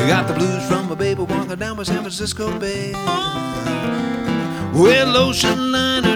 Got the blues from a baby walking down by San Francisco Bay. Well, ocean liner